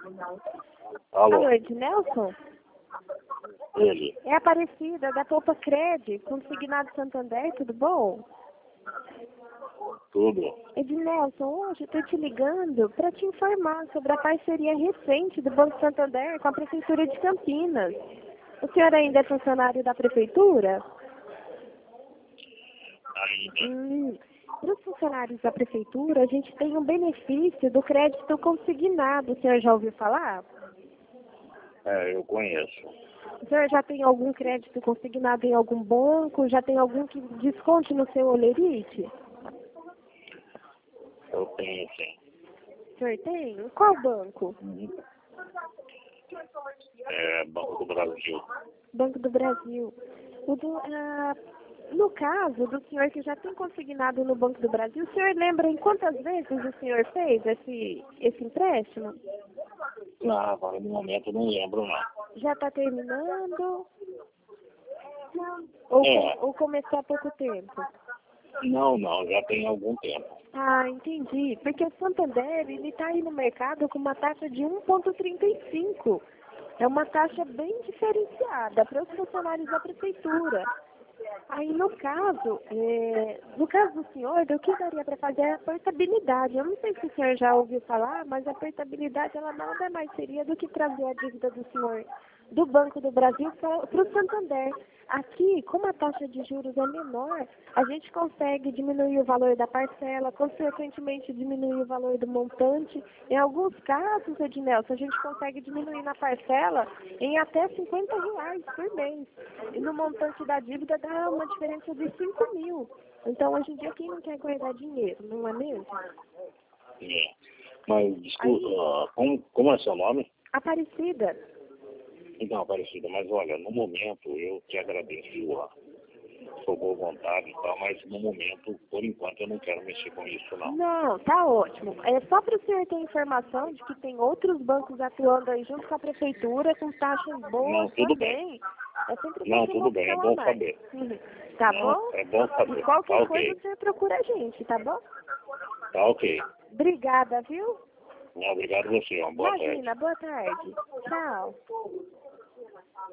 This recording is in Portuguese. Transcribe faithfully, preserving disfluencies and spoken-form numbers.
Alô? Alô, Ednelson? Ele. É Aparecida, da Poupa Cred, consignado Santander, tudo bom? Tudo. Ednelson, hoje eu estou te ligando para te informar sobre a parceria recente do Banco Santander com a Prefeitura de Campinas. O senhor ainda é funcionário da Prefeitura? Ainda. Hum, para os funcionários da Prefeitura, a gente tem um benefício do crédito consignado. O senhor já ouviu falar? É, eu conheço. O senhor já tem algum crédito consignado em algum banco? Já tem algum que desconte no seu olerite? Eu tenho sim. O senhor tem? Qual banco? Uhum. É, Banco do Brasil. Banco do Brasil. O do, ah, no caso do senhor que já tem consignado no Banco do Brasil, o senhor lembra em quantas vezes o senhor fez esse, esse empréstimo? Não, agora no momento eu não lembro não. Já está terminando? Ou, É. ou começou há pouco tempo? Não, não, já tem algum tempo. Ah, entendi. Porque o Santander, ele está aí no mercado com uma taxa de um vírgula trinta e cinco. É uma taxa bem diferenciada para os funcionários da prefeitura. Aí, no caso, é, no caso do senhor, o que daria para fazer é a portabilidade. Eu não sei se o senhor já ouviu falar, mas a portabilidade, ela nada mais seria do que trazer a dívida do senhor do Banco do Brasil para o Santander. Aqui, como a taxa de juros é menor, a gente consegue diminuir o valor da parcela, consequentemente diminuir o valor do montante. Em alguns casos, Ednelson, a gente consegue diminuir na parcela em até cinquenta reais por mês. E no montante da dívida dá uma diferença de cinco mil. Então, hoje em dia, quem não quer guardar dinheiro, não é mesmo? É. Mas, desculpa, Aí- ah, como, como é seu nome? Aparecida. Então, Aparecida, mas olha, no momento eu te agradeço a sua boa vontade e tal, mas no momento, por enquanto, eu não quero mexer com isso não. Não, tá ótimo. É só para o senhor ter informação de que tem outros bancos atuando aí junto com a prefeitura, com taxas boas Não, tudo também. É sempre Não, bom ter uma tudo bem, é opção a bom mais. saber. Uhum. Tá Não, bom? é bom E saber. Tá qualquer coisa ok. o senhor procura a gente, tá bom? Tá ok. Obrigada, viu? Não, obrigado a você, uma boa tarde. Imagina, boa tarde. Tchau.